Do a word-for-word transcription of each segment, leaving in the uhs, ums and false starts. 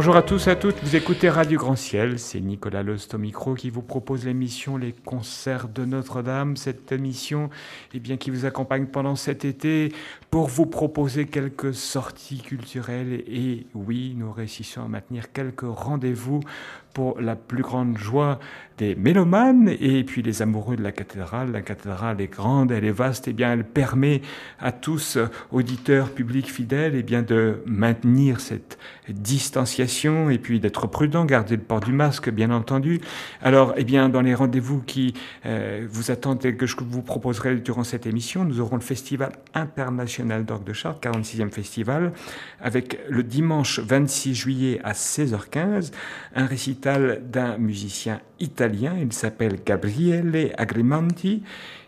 Bonjour à tous et à toutes, vous écoutez Radio Grand Ciel, c'est Nicolas Lost au micro qui vous propose l'émission Les Concerts de Notre-Dame, cette émission eh bien, qui vous accompagne pendant cet été pour vous proposer quelques sorties culturelles et oui, nous réussissons à maintenir quelques rendez-vous pour la plus grande joie des mélomanes et puis les amoureux de la cathédrale. La cathédrale est grande, elle est vaste, et bien elle permet à tous, auditeurs, publics fidèles, et bien de maintenir cette distanciation et puis d'être prudent, garder le port du masque, bien entendu. Alors, eh bien, dans les rendez-vous qui euh, vous attendent et que je vous proposerai durant cette émission, nous aurons le Festival international d'orgue de Chartres, quarante-sixième festival, avec le dimanche vingt-six juillet à seize heures quinze, un récital d'un musicien italien, il s'appelle Gabriele Agrimanti.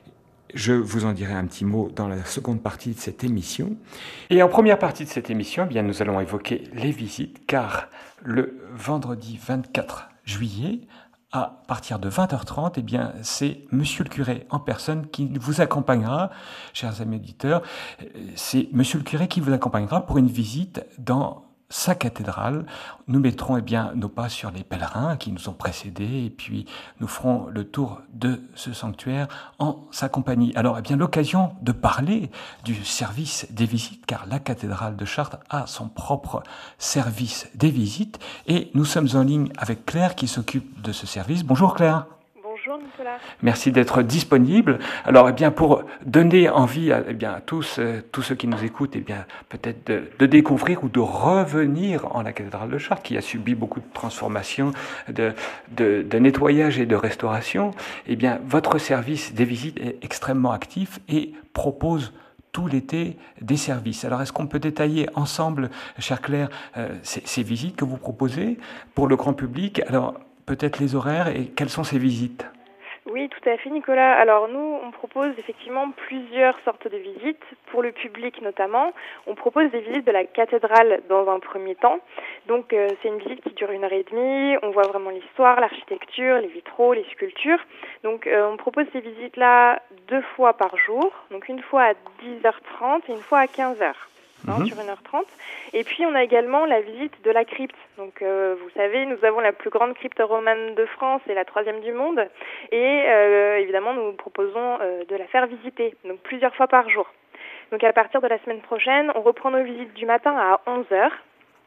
Je vous en dirai un petit mot dans la seconde partie de cette émission. Et en première partie de cette émission, eh bien, nous allons évoquer les visites, car le vendredi vingt-quatre juillet, à partir de vingt heures trente, eh bien, c'est Monsieur le curé en personne qui vous accompagnera, chers amis auditeurs. C'est Monsieur le curé qui vous accompagnera pour une visite dans sa cathédrale. Nous mettrons eh bien, nos pas sur les pèlerins qui nous ont précédés et puis nous ferons le tour de ce sanctuaire en sa compagnie. Alors, eh bien, l'occasion de parler du service des visites, car la cathédrale de Chartres a son propre service des visites et nous sommes en ligne avec Claire qui s'occupe de ce service. Bonjour Claire. Bonjour Nicolas. Merci d'être disponible. Alors, eh bien, pour donner envie à, eh bien, à tous, euh, tous ceux qui nous écoutent, eh bien, peut-être de, de découvrir ou de revenir en la cathédrale de Chartres, qui a subi beaucoup de transformations, de, de, de nettoyage et de restauration, eh bien, votre service des visites est extrêmement actif et propose tout l'été des services. Alors, est-ce qu'on peut détailler ensemble, chère Claire, euh, ces, ces visites que vous proposez pour le grand public? Alors, peut-être les horaires et quelles sont ces visites? Oui, tout à fait Nicolas. Alors nous, on propose effectivement plusieurs sortes de visites, pour le public notamment. On propose des visites de la cathédrale dans un premier temps. Donc euh, c'est une visite qui dure une heure et demie, on voit vraiment l'histoire, l'architecture, les vitraux, les sculptures. Donc euh, on propose ces visites-là deux fois par jour, donc une fois à dix heures trente et une fois à quinze heures. Hein, mmh. Sur une heure trente. Et puis on a également la visite de la crypte. Donc euh, vous savez, nous avons la plus grande crypte romane de France et la troisième du monde. Et euh, évidemment, nous proposons euh, de la faire visiter, donc plusieurs fois par jour. Donc à partir de la semaine prochaine, on reprend nos visites du matin à onze heures.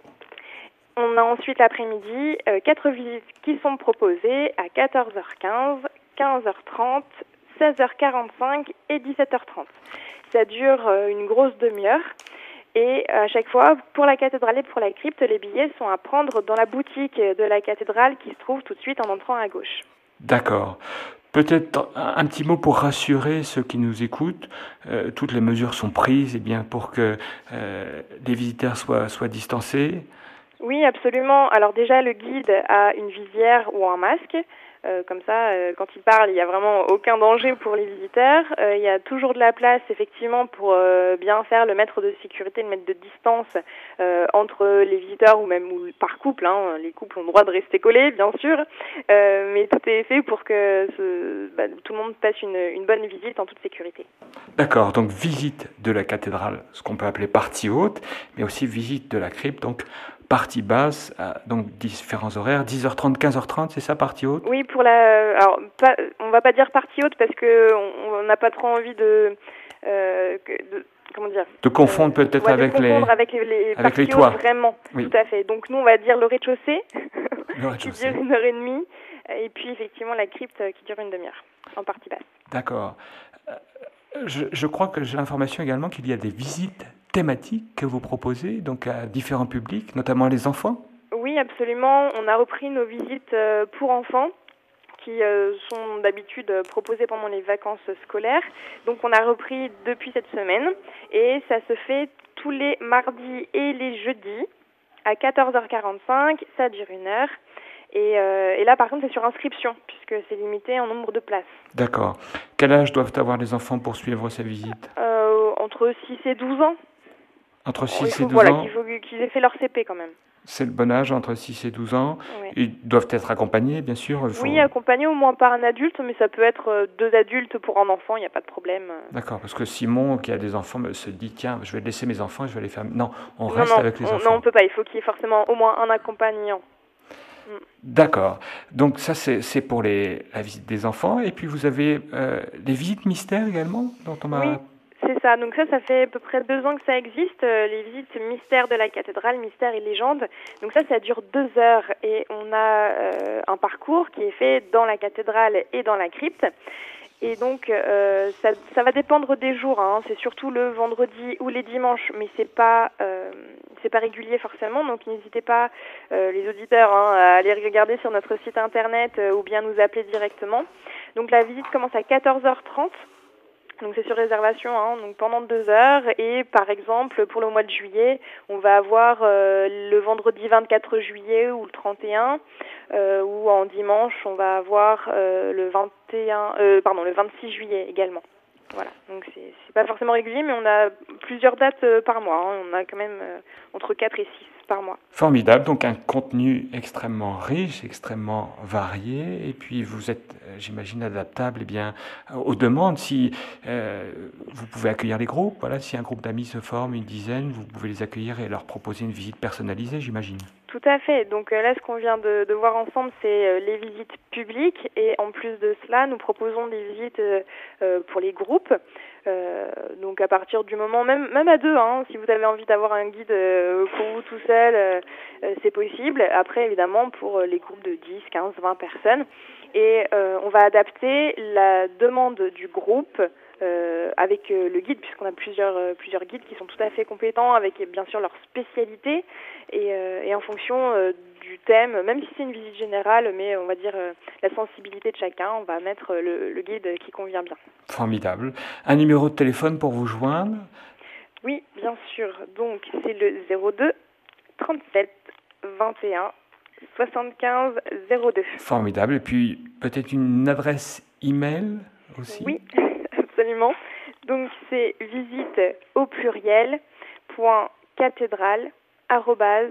On a ensuite l'après-midi euh, quatre visites qui sont proposées à quatorze heures quinze, quinze heures trente, seize heures quarante-cinq et dix-sept heures trente. Ça dure euh, une grosse demi-heure. Et à chaque fois, pour la cathédrale et pour la crypte, les billets sont à prendre dans la boutique de la cathédrale qui se trouve tout de suite en entrant à gauche. D'accord. Peut-être un petit mot pour rassurer ceux qui nous écoutent. Euh, toutes les mesures sont prises eh bien, pour que euh, les visiteurs soient, soient distancés. Oui, absolument. Alors déjà, le guide a une visière ou un masque. Euh, comme ça, euh, quand il parle, il n'y a vraiment aucun danger pour les visiteurs. Euh, il y a toujours de la place, effectivement, pour euh, bien faire le mètre de sécurité, le mètre de distance euh, entre les visiteurs ou même ou par couple. Hein. Les couples ont le droit de rester collés, bien sûr. Euh, mais tout est fait pour que ce, bah, tout le monde passe une, une bonne visite en toute sécurité. D'accord, donc visite de la cathédrale, ce qu'on peut appeler partie haute, mais aussi visite de la crypte, donc partie basse, donc différents horaires, dix heures trente, quinze heures trente, c'est ça, partie haute? Oui, pour la, alors pas, on va pas dire partie haute parce que on n'a pas trop envie de, euh, de comment dire, de confondre euh, peut-être ouais, avec, de confondre les, avec les, les avec les toits. toits. Vraiment, oui. Tout à fait. Donc nous, on va dire le rez-de-chaussée, le rez-de-chaussée. qui dure une heure et demie, et puis effectivement la crypte qui dure une demi-heure, en partie basse. D'accord. Je, je crois que j'ai l'information également qu'il y a des visites thématiques que vous proposez, donc à différents publics, notamment les enfants. Oui, absolument. On a repris nos visites pour enfants qui euh, sont d'habitude proposées pendant les vacances scolaires. Donc on a repris depuis cette semaine et ça se fait tous les mardis et les jeudis à quatorze heures quarante-cinq, ça dure une heure. Et, euh, et là par contre c'est sur inscription puisque c'est limité en nombre de places. D'accord. Quel âge doivent avoir les enfants pour suivre ces visites? euh, Entre six et douze ans. Entre six faut, et douze voilà, ans qu'il faut qu'ils aient fait leur C P quand même. C'est le bon âge, entre six et douze ans. Oui. Ils doivent être accompagnés, bien sûr. Il faut... Oui, accompagnés au moins par un adulte, mais ça peut être deux adultes pour un enfant, il n'y a pas de problème. D'accord, parce que Simon, qui a des enfants, se dit, tiens, je vais laisser mes enfants et je vais les faire... Non, on non, reste non, avec les on, enfants. Non, on ne peut pas, il faut qu'il y ait forcément au moins un accompagnant. D'accord. Donc ça, c'est, c'est pour les, la visite des enfants. Et puis vous avez euh, les visites mystères également, dont on m'a... Oui. C'est ça, donc ça, ça fait à peu près deux ans que ça existe, euh, les visites mystères de la cathédrale, mystères et légendes. Donc ça, ça dure deux heures et on a euh, un parcours qui est fait dans la cathédrale et dans la crypte. Et donc, euh, ça, ça va dépendre des jours, hein. C'est surtout le vendredi ou les dimanches, mais c'est pas, euh, c'est pas régulier forcément. Donc n'hésitez pas, euh, les auditeurs, hein, à aller regarder sur notre site internet euh, ou bien nous appeler directement. Donc la visite commence à quatorze heures trente. Donc c'est sur réservation, hein, donc pendant deux heures. Et par exemple, pour le mois de juillet, on va avoir euh, le vendredi vingt-quatre juillet ou le trente et un, euh, ou en dimanche, on va avoir euh, le vingt et un, euh, pardon, le vingt-six juillet également. Voilà, donc c'est, c'est pas forcément régulier, mais on a plusieurs dates euh, par mois. Hein. On a quand même euh, entre quatre et six par mois. Formidable, donc un contenu extrêmement riche, extrêmement varié, et puis vous êtes, j'imagine, adaptable eh bien, aux demandes. Si euh, vous pouvez accueillir les groupes, voilà, si un groupe d'amis se forme, une dizaine, vous pouvez les accueillir et leur proposer une visite personnalisée, j'imagine. Tout à fait. Donc euh, là, ce qu'on vient de, de voir ensemble, c'est euh, les visites publiques. Et en plus de cela, nous proposons des visites euh, euh, pour les groupes. Euh, donc à partir du moment, même même à deux, hein, si vous avez envie d'avoir un guide euh, pour vous tout seul, euh, euh, c'est possible. Après, évidemment, pour les groupes de dix, quinze, vingt personnes. Et euh, on va adapter la demande du groupe Euh, avec euh, le guide, puisqu'on a plusieurs euh, plusieurs guides qui sont tout à fait compétents, avec bien sûr leur spécialité, et, euh, et en fonction euh, du thème, même si c'est une visite générale, mais on va dire euh, la sensibilité de chacun, on va mettre le, le guide qui convient bien. Formidable. Un numéro de téléphone pour vous joindre? Oui, bien sûr. Donc c'est le zéro deux trente-sept vingt et un soixante-quinze zéro deux. Formidable. Et puis peut-être une adresse email aussi? Oui. Absolument. Donc c'est visite au pluriel point cathédrale arobase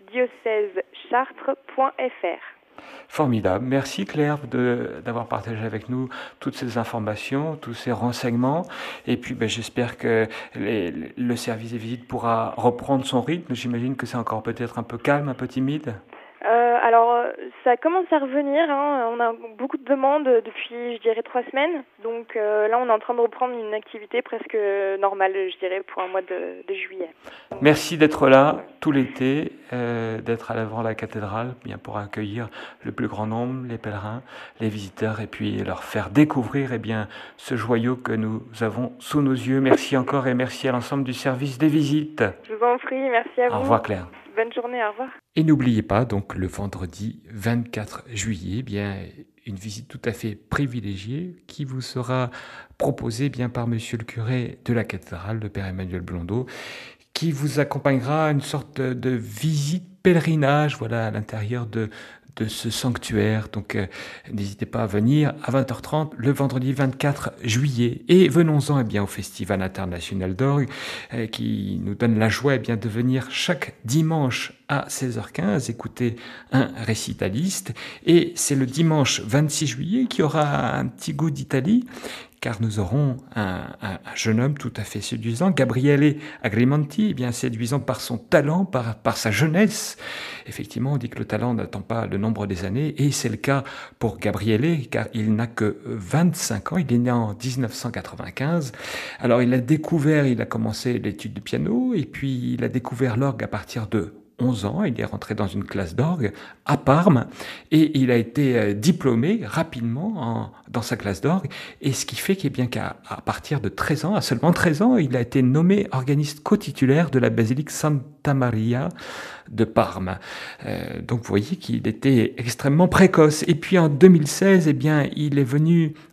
diocèse-chartres point f r. Formidable. Merci Claire de, d'avoir partagé avec nous toutes ces informations, tous ces renseignements. Et puis ben, j'espère que les, le service des visites pourra reprendre son rythme. J'imagine que c'est encore peut-être un peu calme, un peu timide. Euh, alors, ça commence à revenir, hein. On a beaucoup de demandes depuis, je dirais, trois semaines. Donc euh, là, on est en train de reprendre une activité presque normale, je dirais, pour un mois de, de juillet. Merci d'être là tout l'été, euh, d'être à l'avant de la cathédrale, bien pour accueillir le plus grand nombre, les pèlerins, les visiteurs, et puis leur faire découvrir eh bien, ce joyau que nous avons sous nos yeux. Merci encore et merci à l'ensemble du service des visites. Je vous en prie, merci à vous. Au revoir Claire. Bonne journée, au revoir. Et n'oubliez pas, donc le vendredi vingt-quatre juillet, bien une visite tout à fait privilégiée qui vous sera proposée bien par Monsieur le curé de la cathédrale, le Père Emmanuel Blondeau, qui vous accompagnera à une sorte de, de visite pèlerinage, voilà, à l'intérieur de de ce sanctuaire. Donc euh, n'hésitez pas à venir à vingt heures trente le vendredi vingt-quatre juillet. Et venons-en eh bien, au Festival international d'orgue euh, qui nous donne la joie eh bien, de venir chaque dimanche à seize heures quinze écouter un récitaliste. Et c'est le dimanche vingt-six juillet qui aura un petit goût d'Italie, car nous aurons un, un, un jeune homme tout à fait séduisant, Gabriele Agrimanti, eh bien séduisant par son talent, par, par sa jeunesse. Effectivement, on dit que le talent n'attend pas le nombre des années, et c'est le cas pour Gabriele, car il n'a que vingt-cinq ans, il est né en dix-neuf cent quatre-vingt-quinze. Alors il a découvert, il a commencé l'étude de piano, et puis il a découvert l'orgue à partir de onze ans, il est rentré dans une classe d'orgue à Parme et il a été diplômé rapidement en, dans sa classe d'orgue, et ce qui fait qu'il est bien qu'à à partir de treize ans, à seulement treize ans, il a été nommé organiste co-titulaire de la basilique Santa Maria de Parme. Euh, donc vous voyez qu'il était extrêmement précoce. Et puis en deux mille seize, eh bien, il est venu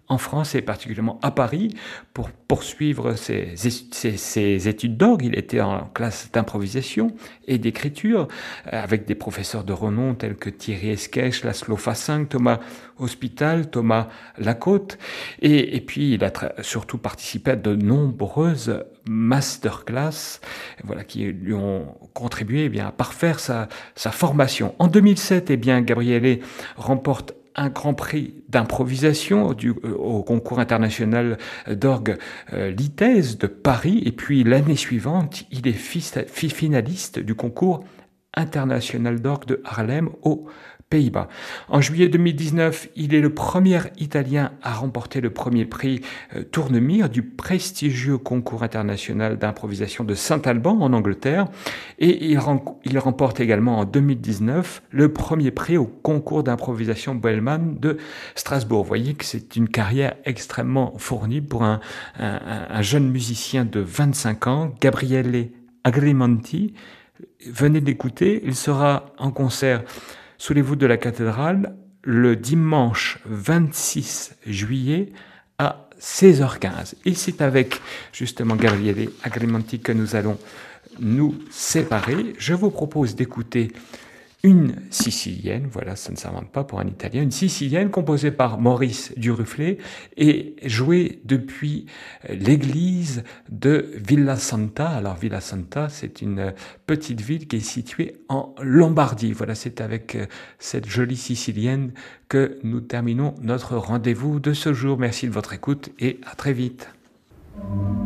en France et particulièrement à Paris pour poursuivre ses, ses, ses études d'orgue. Il était en classe d'improvisation et d'écriture avec des professeurs de renom tels que Thierry Esquèche, Laszlo Fassin, Thomas Hospital, Thomas Lacôte. Et, et puis, il a tra- surtout participé à de nombreuses masterclass, voilà, qui lui ont contribué eh bien, à parfaire sa, sa formation. En deux mille sept, eh bien, Gabriele remporte un grand prix d'improvisation du, euh, au concours international d'orgue euh, l'I T E S de Paris. Et puis, l'année suivante, il est fils, fils finaliste du concours international d'orgue de Haarlem aux Pays-Bas. En juillet deux mille dix-neuf, il est le premier Italien à remporter le premier prix euh, Tournemire du prestigieux concours international d'improvisation de Saint-Alban en Angleterre. Et il, rem- il remporte également en deux mille dix-neuf le premier prix au concours d'improvisation Boelman de Strasbourg. Vous voyez que c'est une carrière extrêmement fournie pour un, un, un jeune musicien de vingt-cinq ans, Gabriele Agrimonti. Venez d'écouter, il sera en concert sous les voûtes de la cathédrale le dimanche vingt-six juillet à seize heures quinze. Et c'est avec justement Gabriele Agrimonti que nous allons nous séparer. Je vous propose d'écouter une sicilienne, voilà, ça ne s'invente pas pour un Italien, une sicilienne composée par Maurice Duruflé et jouée depuis l'église de Villa Santa. Alors Villa Santa, c'est une petite ville qui est située en Lombardie. Voilà, c'est avec cette jolie sicilienne que nous terminons notre rendez-vous de ce jour. Merci de votre écoute et à très vite.